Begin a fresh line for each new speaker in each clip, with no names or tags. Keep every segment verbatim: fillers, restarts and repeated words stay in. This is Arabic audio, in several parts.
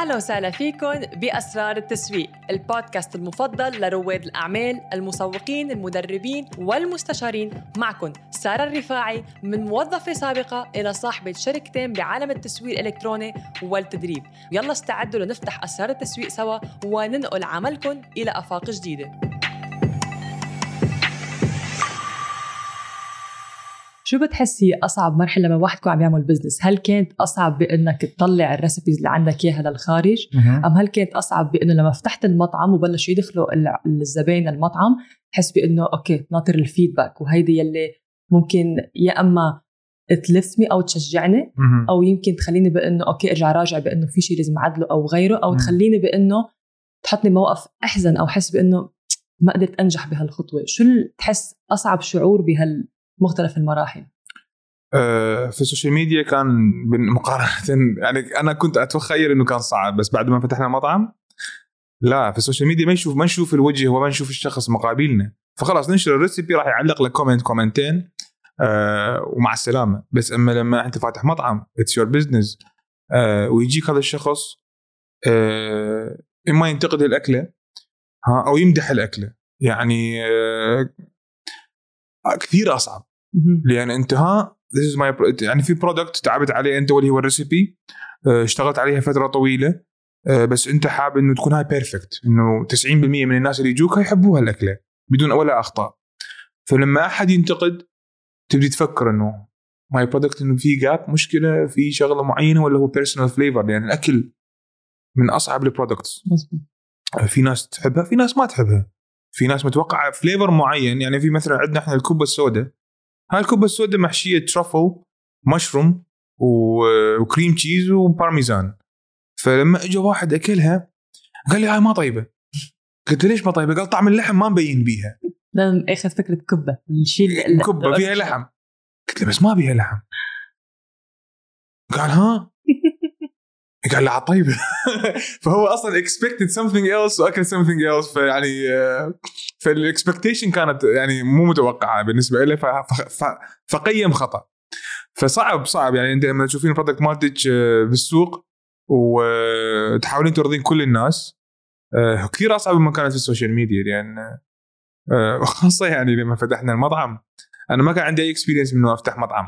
أهلا وسهلا فيكم بأسرار التسويق، البودكاست المفضل لرواد الأعمال، المسوقين، المدربين والمستشارين. معكم سارة الرفاعي، من موظفة سابقة إلى صاحبة شركتين بعالم التسويق الإلكتروني والتدريب. يلا استعدوا لنفتح أسرار التسويق سوا وننقل عملكم إلى آفاق جديدة. شو بتحسي أصعب مرحلة لما واحد يكون عم يعمل بزنس؟ هل كانت أصعب بأنك تطلع الريسيبيز اللي عندك إياها للخارج؟ أم هل كانت أصعب بأنه لما فتحت المطعم وبلشوا يدخلوا الزبائن المطعم تحس بأنه أوكي ناطر الفيدباك وهيدي يلي ممكن يا أما تلفني أو تشجعني أو يمكن تخليني بأنه أوكي أرجع راجع بأنه في شيء لازم أعدله أو غيره، أو تخليني بأنه تحطني موقف أحزن أو حس بأنه ما قدرت أنجح بهالخطوة؟ شو تحس أصعب شعور بهال مختلف المراحل؟
أه في السوشيال ميديا كان مقارنة يعني أنا كنت أتخيل إنه كان صعب، بس بعد ما فتحنا المطعم لا، في السوشيال ميديا ما نشوف ما نشوف الوجه وما نشوف الشخص مقابلنا، فخلاص ننشر الريسيبي راح يعلق لك كومنت كومنتين أه ومع السلامة. بس أما لما أنت فاتح مطعم it's your business أه ويجيك هذا الشخص أه إما ينتقد الأكلة ها أو يمدح الأكلة، يعني أه كثير أصعب. لأن أنت ها this is my يعني في product تعبت عليه أنت واللي هو الريسيبي، اشتغلت عليها فترة طويلة، بس أنت حاب إنه تكون هاي بيرفكت، إنه تسعين بالمية من الناس اللي يجوك هيحبوها الأكلة بدون ولا أخطاء. فلما أحد ينتقد تبدي تفكر إنه my product إنه في جاب مشكلة في شغلة معينة ولا هو personal flavor، لأن الأكل من أصعب البرودكتس. في ناس تحبها في ناس ما تحبها، في ناس متوقعة فليفر معين. يعني في مثلا عندنا احنا الكوبا السوداء، هاي الكوبا السوداء محشية ترافل مشروم وكريم تشيز وبارميزان، فلما اجى واحد اكلها قال لي هاي ما طيبة. قلت ليش ما طيبة؟ قال طعم اللحم ما مبين بيها.
لأن اخذ فكرة كبة الشيء
كبة فيها لحم. قلت له بس ما بيها لحم. قال ها قال لا طيبة. فهو أصلاً expected something else وأكل something else، فيعني فالexpectation كانت يعني مو متوقعة بالنسبة إليه، فقيم خطأ. فصعب صعب يعني أنت لما تشوفين البرودكت مالتك بالسوق وتحاولين ترضين كل الناس كثير أصعب مما كانت في السوشيال ميديا، لأن خاصة يعني لما فتحنا المطعم أنا ما كان عندي أي experience من إنه أفتح مطعم.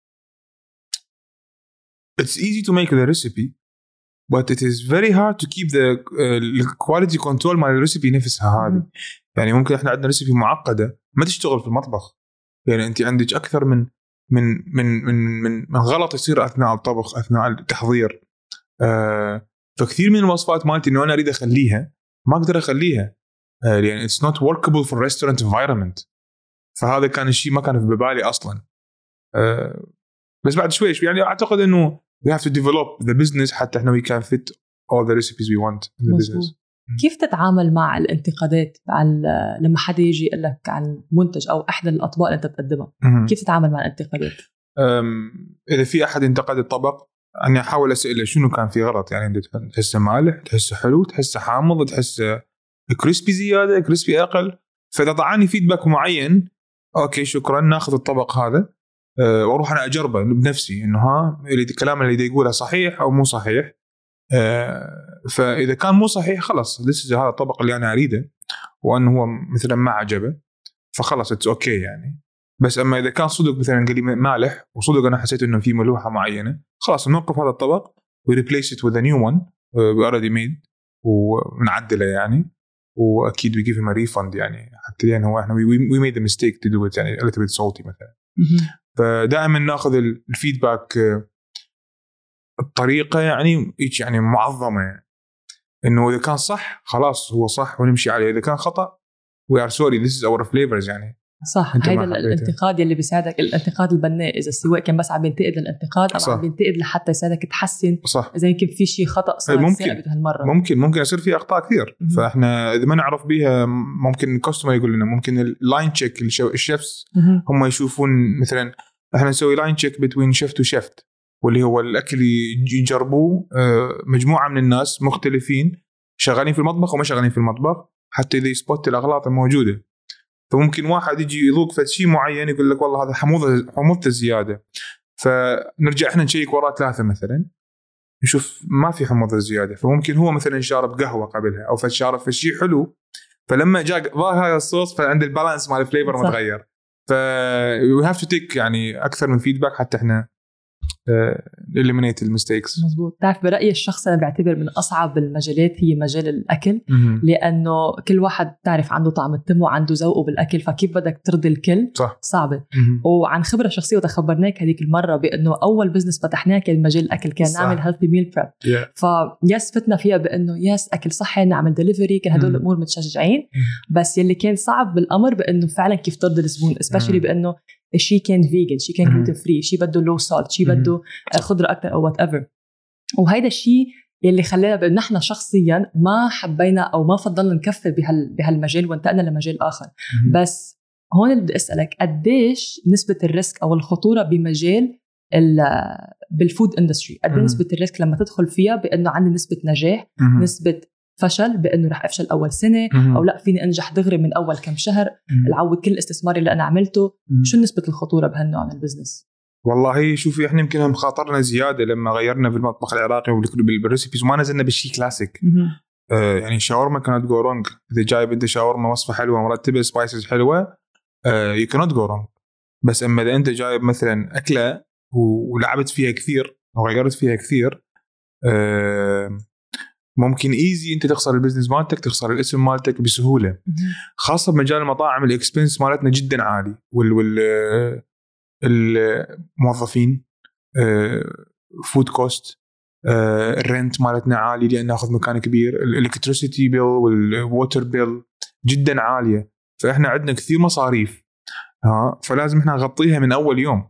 It's easy to make the recipe but it is very hard to keep the uh, quality control مع الريسيبي نفسها هذه. يعني ممكن احنا عندنا ريسيبي معقدة ما تشتغل في المطبخ، يعني انت عندك اكثر من من من من من, من غلط يصير اثناء الطبخ اثناء التحضير. آه فكثير من الوصفات مالتي انه انا اريد اخليها ما اقدر اخليها آه يعني it's not workable for restaurant environment. فهذا كان الشيء ما كان في بالي اصلا. آه بس بعد شوي شوي يعني اعتقد انه we have to develop the business حتى احنا we can fit all the recipes we want in the business.
كيف تتعامل مع الانتقادات لما حدا يجي يقول لك عن منتج او احد الاطباق اللي انت بتقدمها؟ كيف تتعامل مع الانتقادات؟
اذا في احد انتقد الطبق انا احاول اساله شنو كان في غلط، يعني انت تحسه مالح، تحسه حلو، تحسه حامض، تحسه كريسبي زياده، كريسبي اقل. فاذا ضعني فيدباك معين اوكي شكرا ناخذ الطبق هذا أه واروح انا اجربه بنفسي انه ها الكلام اللي يقوله صحيح او مو صحيح. أه فاذا كان مو صحيح خلاص لسه هذا الطبق اللي انا اريده وانه هو مثلا ما عجبه فخلاص اتس اوكي يعني. بس اما اذا كان صدق مثلا قال لي مالح وصدق انا حسيت انه في ملوحه معينه خلاص نوقف هذا الطبق وريبليس ات وذ نيو وان اوريدي ميد ونعدله يعني، واكيد وي جيف هيم ا ريفند يعني حتى يعني هو احنا وي ميد ا ميستيك تو دو ات يعني a little bit salty مثلا. فدائما ناخذ الفيدباك بطريقه يعني يعني معظمه يعني. انه اذا كان صح خلاص هو صح ونمشي عليه، اذا كان خطا we are sorry this is our flavors يعني.
صح، هيدا الانتقاد اللي بيساعدك، الانتقاد البناء اذا السواق كان بس عم ينتقد الانتقاد او عم ينتقد لحتى يساعدك تحسن.
صح.
اذا يمكن في شيء خطا صار
ممكن
هالمره
ممكن ممكن يصير في اخطاء كثير م- فاحنا اذا ما نعرف بيها ممكن الكاستمر يقول لنا، ممكن اللاين تشيك الشيفs هم يشوفون مثلا احنا نسوي لاين تشيك بين شيفت وشيفت واللي هو الاكل يجربوه مجموعه من الناس مختلفين شغالين في المطبخ وما شغالين في المطبخ حتى اذا يسبوت الاغلاط الموجوده. فممكن واحد يجي يذوق فشي معين يقول لك والله هذا حموضه حموضته زياده، فنرجع احنا نشيك وراه ثلاثه مثلا نشوف ما في حموضة زيادة، فممكن هو مثلا شارب قهوة قبلها أو فشارب فشي حلو، فلما جاء ضاف هذا الصوص فعند البالانس مال الفليفر متغير. ف we have to take يعني أكثر من فيدباك حتى إحنا eliminate المستيكس.
مزبوط. تعرف برأيي الشخص أنا بعتبر من أصعب المجالات هي مجال الأكل، م- لأنه كل واحد تعرف عنده طعم التم وعنده ذوقه بالأكل، فكيف بدك ترضي الكل صح. صعبة. م- وعن خبرة شخصية وتخبرناك هذيك المرة بأنه أول بزنس فتحناه كان مجال الأكل، كان صح. نعمل healthy meal prep. yeah. فيس فتنا فيها بأنه يس أكل صحي نعمل دليفري، كان هدول الأمور متشجعين. م- بس يلي كان صعب بالأمر بأنه فعلا كيف ترضي الزبون، especially بأنه شيء كان فيجن، شيء كان gluten free، شيء بده low salt، شيء بده خضرة أكتر أو whatever. وهيدا الشيء اللي خلانا بأن نحن شخصيا ما حبينا أو ما فضلنا نكفي بهال بهالمجال وانتقلنا لمجال آخر. بس هون اللي بدي أسألك قديش نسبة الريسك أو الخطورة بمجال بالفود اندستري، قد نسبة الريسك لما تدخل فيها بأنه عندي نسبة نجاح، نسبة فشل بأنه رح أفشل أول سنة، أو لا فيني أنجح دغري من أول كم شهر، العود كل الاستثمار اللي أنا عملته. شو نسبة الخطورة بهالنوع من البزنس؟
والله شوفي إحنا يمكن مخاطرنا زيادة لما غيرنا في المطبخ العراقي بالريسيبيز وما نزلنا بالشي كلاسيك. آه يعني شاورما كانت جو رونج، إذا جايب أنت شاورما وصفة حلوة مرتبة سبايسز حلوة آه you cannot go wrong. بس أما إذا أنت جايب مثلا أكلة ولعبت فيها كثير وغيرت فيها كثير آه ممكن ايزي انت تخسر البزنس مالتك، تخسر الاسم مالتك بسهوله. خاصه بمجال المطاعم الاكسبنس مالتنا جدا عالي، وال وال الموظفين فود كوست الرنت مالتنا عالي لان ناخذ مكان كبير، الالكتريسيتي بيل والووتر بيل جدا عاليه، فاحنا عندنا كثير مصاريف ها فلازم احنا نغطيها من اول يوم.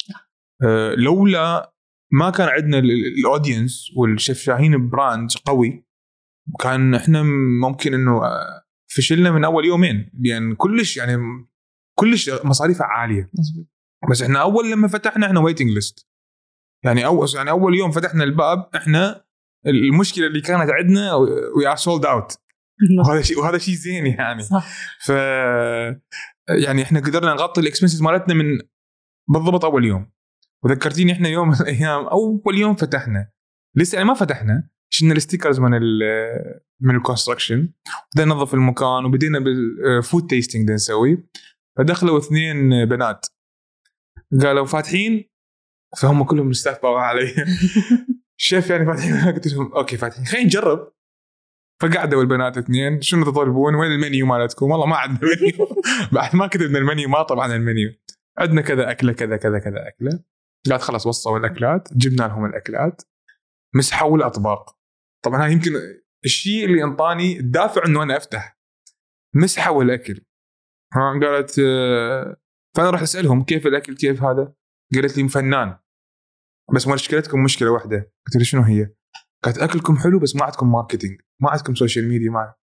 لولا ما كان عندنا الاودينس والشيف شاهين براند قوي كان احنا ممكن انه فشلنا من اول يومين، لان كلش يعني كلش مصاريفها عاليه. بس احنا اول لما فتحنا احنا ويتنج ليست، يعني اول يعني اول يوم فتحنا الباب احنا المشكله اللي كانت عندنا وي ار سولد اوت، وهذا شيء وهذا شيء زين يعني صح. ف يعني احنا قدرنا نغطي الاكسبنسز مالتنا من بالضبط اول يوم. وذكرتيني احنا يوم من الايام اول يوم فتحنا لسه يعني ما فتحنا، شلنا الستيكرز من ال من الكونستراكشن، بدنا ننظف المكان وبدينا بالفود تيستينج بدنا نسوي. فدخلوا اثنين بنات قالوا فاتحين، فهم كلهم استهبوا علي شيف يعني فاتحين؟ قلت لهم اوكي فاتحين خلينا نجرب. فقعدوا البنات اثنين شنو تطلبون، وين المنيو مالتكم؟ والله ما عندنا منيو بعد ما كتبنا المنيو ما طبعا المنيو عندنا كذا أكلة كذا كذا كذا أكلة. قالت خلاص وصلوا الأكلات، جبنا لهم الأكلات، مسحوا الأطباق. طبعا يمكن الشيء اللي انطاني الدافع انه انا افتح، مسحوا الأكل. ها قالت فأنا رحت أسألهم كيف الأكل كيف هذا، قالت لي فنان بس مشكلتكم مشكلة واحدة. قلت لها شنو هي؟ قالت أكلكم حلو بس ما عندكم ماركتينج، ما عندكم سوشيال ميديا. ما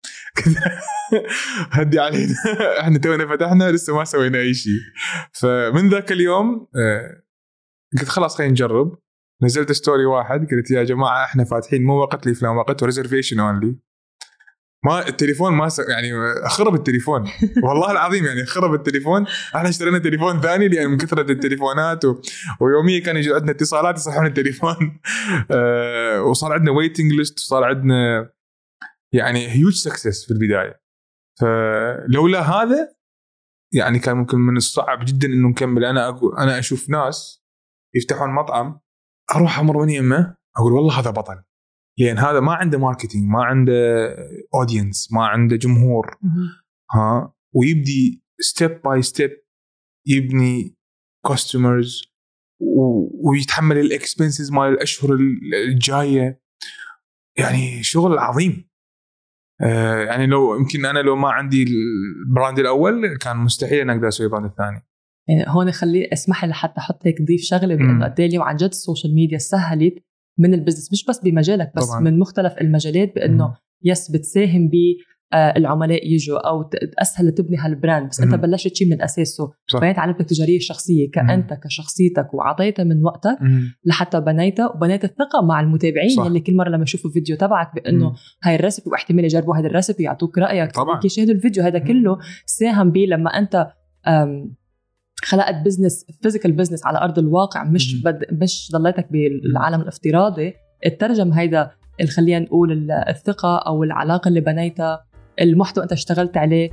هدي علينا احنا تونا فتحنا لسه ما سوينا أي شيء. فمن ذاك اليوم قلت خلاص خلينا نجرب. نزلت ستوري واحد قلت يا جماعة احنا فاتحين مو وقت لي فلان وقت وريزرفيشن اونلي. ما التليفون ما س... يعني خرب التليفون والله العظيم يعني خرب التليفون. احنا اشترينا تليفون ثاني لان من كثرة التليفونات و... ويوميا كان يجي عندنا اتصالات يصحون التليفون أه... وصار عندنا ويتنج ليست وصار عندنا يعني هيوج سكسس في البداية. فلولا هذا يعني كان ممكن من الصعب جدا انه نكمل. انا أقول انا اشوف ناس يفتحون مطعم اروح امر من يمه اقول والله هذا بطل، لأن هذا ما عنده ماركتينج، ما عنده أودينس، ما عنده جمهور. ها ويبدي ستيب باي ستيب يبني كاستمرز ويتحمل الإكسبنسز مال الأشهر الجاية. يعني شغل عظيم. آه يعني لو يمكن أنا لو ما عندي البراند الأول كان مستحيل أن أقدر أسوي البراند الثاني.
يعني هون خلي اسمح لي حتى أحط هيك ضيف شغلة بأنه قد إيه اليوم عن جد السوشيال ميديا سهلت من البزنس، مش بس بمجالك بس طبعاً. من مختلف المجالات بأنه مم. يس بتساهم بالعملاء يجوا أو أسهل تبني هالبراند. بس مم. أنت بلشت شيء من أساسه، بنيت علامتك التجارية الشخصية كأنت مم. كشخصيتك وعطيتها من وقتك مم. لحتى بنيتها وبنيت الثقة مع المتابعين صح. اللي كل مرة لما يشوفوا فيديو تبعك بأنه مم. هاي الرسبي واحتمال يجربوا هذا الرسبي يعطوك رأيك يشاهدوا الفيديو. هذا كله ساهم بيه لما أنت خلقت بزنس فيزيكال بزنس على أرض الواقع، مش بد... مش ضليتك بالعالم الافتراضي اترجم هيدا اللي خلينا نقول الثقة أو العلاقة اللي بنيتها، المحتوى أنت اشتغلت عليه.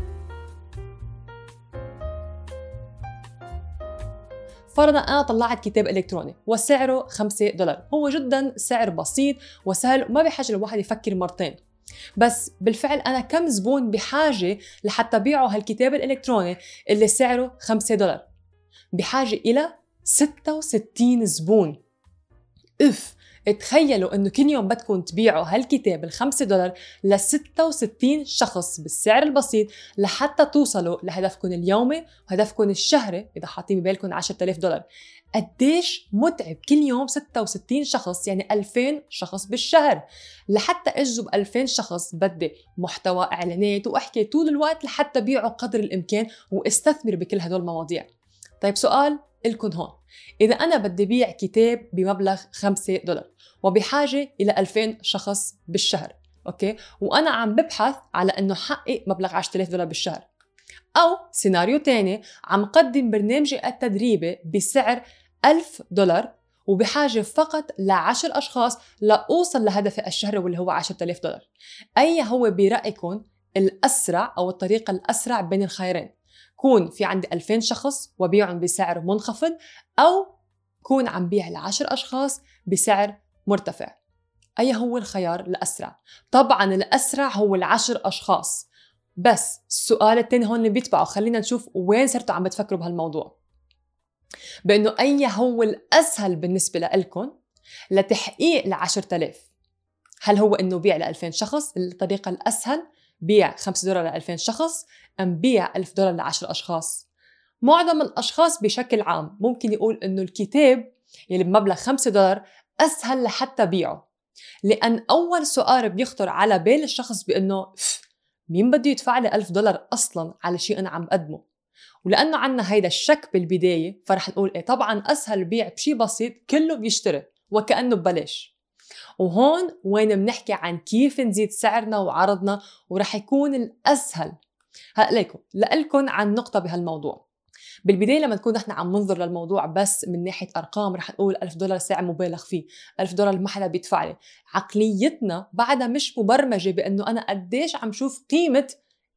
فرضا أنا طلعت كتاب إلكتروني وسعره خمسة دولار، هو جدا سعر بسيط وسهل وما بحاجة الواحد يفكر مرتين. بس بالفعل أنا كم زبون بحاجة لحتى بيعوا هالكتاب الإلكتروني اللي سعره خمسة دولار؟ بحاجة إلى ستة وستين زبون. اف تخيلوا انه كل يوم بدكم تبيعوا هالكتاب الخمسة دولار ل ستة وستين شخص بالسعر البسيط لحتى توصلوا لهدفكم اليومي وهدفكم الشهري اذا حاطين ببالكم عشرة آلاف دولار. قديش متعب كل يوم ستة وستين شخص، يعني ألفين شخص بالشهر. لحتى اجذب ألفين شخص بدي محتوى، اعلانات، واحكي طول الوقت لحتى بيعوا قدر الامكان واستثمر بكل هدول المواضيع. طيب سؤال لكم هون، إذا أنا بدي بيع كتاب بمبلغ خمسة دولار وبحاجة إلى ألفين شخص بالشهر، أوكي، وأنا عم ببحث على أنه حقق مبلغ عشرة آلاف دولار بالشهر، أو سيناريو تاني عم قدم برنامجي التدريبي بسعر ألف دولار وبحاجة فقط لعشر أشخاص لأوصل لهدفي الشهري واللي هو عشرة آلاف دولار. أي هو برأيكم الأسرع أو الطريقة الأسرع بين الخيارين؟ كون في عندي ألفين شخص وبيعهم بسعر منخفض، أو كون عم بيع لعشر أشخاص بسعر مرتفع؟ أي هو الخيار الأسرع؟ طبعاً الأسرع هو العشر أشخاص. بس السؤال التاني هون اللي بيتبعه، خلينا نشوف وين صرتوا عم بتفكروا بهالموضوع، بأنه أي هو الأسهل بالنسبة لكم لتحقيق العشرة آلاف. هل هو أنه بيع لألفين شخص الطريقة الأسهل، بيع خمسة دولار لألفين شخص، أم بيع ألف دولار لعشر أشخاص؟ معظم الأشخاص بشكل عام ممكن يقول إنه الكتاب يلي بمبلغ خمسة دولار أسهل لحتى بيعه، لأن أول سؤال بيخطر على بال الشخص بأنه مين بده يدفع لي ألف دولار أصلاً على شيء أنا عم أقدمه؟ ولأنه عنا هيدا الشك بالبداية فرح نقول إيه طبعاً أسهل بيع بشي بسيط كله بيشتري وكأنه ببلاش. وهون وين بنحكي عن كيف نزيد سعرنا وعرضنا ورح يكون الأسهل. هقليكم لألكن عن نقطة بهالموضوع. بالبداية لما نكون نحن عم ننظر للموضوع بس من ناحية أرقام رح نقول ألف دولار سعر مبالغ فيه، ألف دولار ما حدا بيدفع لي. عقليتنا بعدها مش مبرمجة بأنه أنا قديش عم شوف قيمة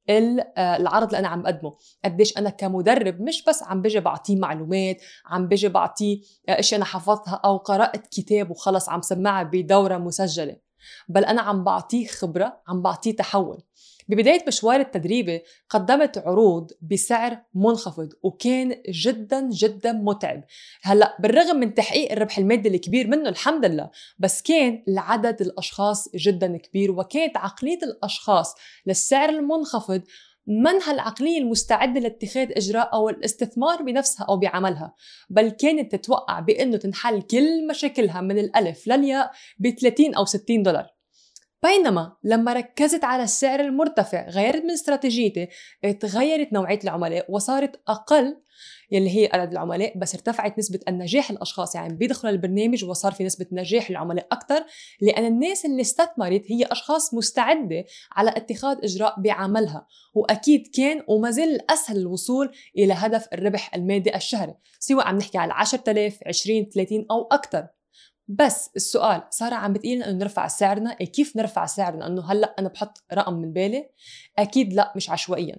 العرض اللي أنا عم أقدمه، قديش أنا كمدرب مش بس عم بجي بعطيه معلومات، عم بجي بعطيه إشي أنا حفظتها أو قرأت كتاب وخلص عم سمعها بدورة مسجلة، بل أنا عم بعطيه خبرة، عم بعطيه تحول. ببداية مشوار التدريبي قدمت عروض بسعر منخفض وكان جدا جدا متعب. هلأ بالرغم من تحقيق الربح المادي الكبير منه الحمد لله، بس كان العدد الأشخاص جدا كبير، وكانت عقلية الأشخاص للسعر المنخفض من هالعقلية المستعدة لاتخاذ إجراء أو الاستثمار بنفسها أو بعملها، بل كانت تتوقع بأنه تنحل كل مشاكلها من الألف للياء ب ثلاثين أو ستين دولار. بينما لما ركزت على السعر المرتفع غيرت من استراتيجيتي، تغيرت نوعية العملاء وصارت أقل يلي هي عدد العملاء، بس ارتفعت نسبة النجاح الأشخاص، يعني بيدخلوا البرنامج وصار في نسبة نجاح العملاء أكتر، لأن الناس اللي استثمرت هي أشخاص مستعدة على اتخاذ إجراء بعملها. وأكيد كان وما زال أسهل الوصول إلى هدف الربح المادي الشهري، سواء عم نحكي على عشرة آلاف، عشرين، ثلاثين أو أكتر. بس السؤال سارة عم بتقيلنا أنه نرفع سعرنا، إيه كيف نرفع سعرنا؟ أنه هلأ أنا بحط رقم من بالي؟ أكيد لا، مش عشوائياً،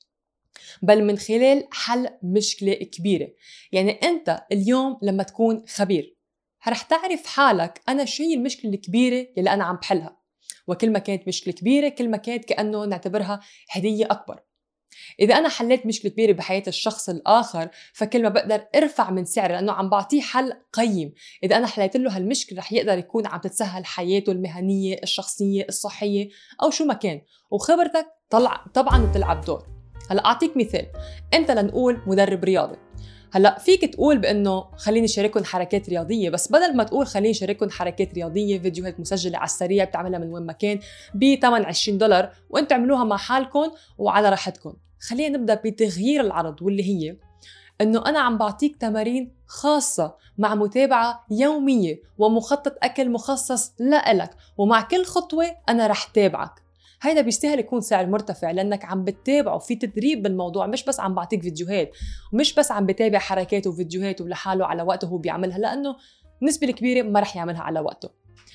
بل من خلال حل مشكلة كبيرة. يعني أنت اليوم لما تكون خبير رح تعرف حالك أنا شو هي المشكلة الكبيرة اللي أنا عم بحلها، وكل ما كانت مشكلة كبيرة كل ما كانت كأنه نعتبرها هدية أكبر. إذا أنا حليت مشكلة كبيرة بحياة الشخص الآخر فكل ما بقدر ارفع من سعره لأنه عم بعطيه حل قيم. إذا أنا حليت له هالمشكلة رح يقدر يكون عم تتسهل حياته المهنية، الشخصية، الصحية أو شو ما كان، وخبرتك طلع طبعاً بتلعب دور. هلأ أعطيك مثال، أنت لنقول مدرب رياضي، هلأ فيك تقول بأنه خليني شارككم حركات رياضية، بس بدل ما تقول خليني شارككم حركات رياضية فيديوهات مسجلة على السريع بتعملها من وين ما كان بثمن عشرين دولار وانتم عملوها مع حالكم وعلى راحتكم، خلينا نبدأ بتغيير العرض، واللي هي أنه أنا عم بعطيك تمارين خاصة مع متابعة يومية ومخطط أكل مخصص لإلك، ومع كل خطوة أنا رح تابعك. هيدا بيستاهل يكون سعر مرتفع لأنك عم بتتابعه في تدريب بالموضوع، مش بس عم بعطيك فيديوهات ومش بس عم بتابع حركاته وفيديوهاته لحاله على وقته هو بيعملها، لأنه النسبة الكبيرة ما رح يعملها على وقته.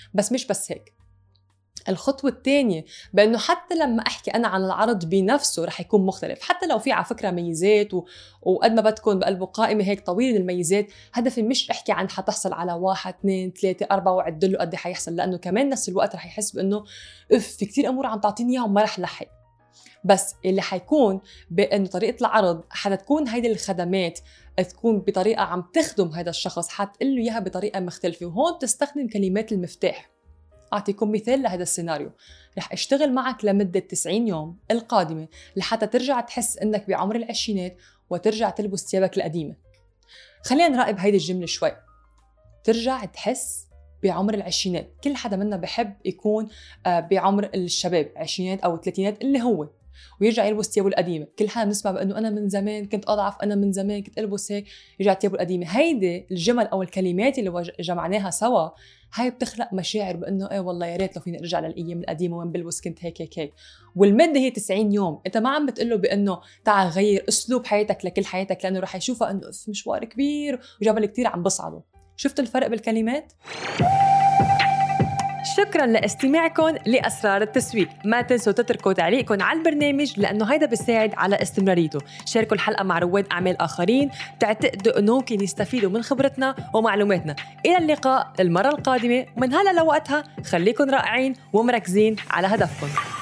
بس مش بس هيك، الخطوة الثانية بأنه حتى لما أحكي أنا عن العرض بنفسه رح يكون مختلف، حتى لو في على فكرة ميزات و... وقد ما بتكون بقلبه قائمة هيك طويلة الميزات، هدفي مش أحكي عن حتحصل على واحد اثنين ثلاثة أربعة وعدله قد حيحصل، لأنه كمان نفس الوقت رح يحس بأنه إف في كتير أمور عم تعطيني إياها وما رح لحق. بس اللي حيكون بأنه طريقة العرض حتكون هيدي الخدمات تكون بطريقة عم تخدم هذا الشخص، حتقول له إياها بطريقة مختلفة، وهون تستخدم كلمات المفتاح. أعطيكم مثال لهذا السيناريو، رح اشتغل معك لمدة تسعين يوم القادمة لحتى ترجع تحس إنك بعمر العشرينات وترجع تلبس ثيابك القديمة. خلينا نراقب هيدي الجملة شوي، ترجع تحس بعمر العشرينات. كل حدا منا بحب يكون بعمر الشباب عشرينات أو ثلاثينات اللي هو، ويرجع يلبس ثيابه القديمة. كل حدا بنسمع بأنه أنا من زمان كنت أضعف، أنا من زمان كنت ألبس هيك، يرجع ثيابه القديمة. هيدي الجمل أو الكلمات اللي جمعناها سوا هاي بتخلق مشاعر بأنه إيه والله يا ريت لو فيني أرجع للأيام القديمة وين بلبس كنت هيك هيك هيك. والمدة هي تسعين يوم، أنت ما عم بتقله بأنه تعال غير أسلوب حياتك لكل حياتك، لأنه رح يشوفها أنه مشوار كبير وجبل كتير عم بصعده. شفت الفرق بالكلمات؟ شكراً لاستماعكم لأسرار التسويق. ما تنسوا تتركوا تعليقكم على البرنامج لأنه هيدا بيساعد على استمراريته. شاركوا الحلقة مع رواد أعمال آخرين تعتقدوا أنه ممكن يستفيدوا من خبرتنا ومعلوماتنا. إلى اللقاء المرة القادمة، من هلا لوقتها خليكن رائعين ومركزين على هدفكم.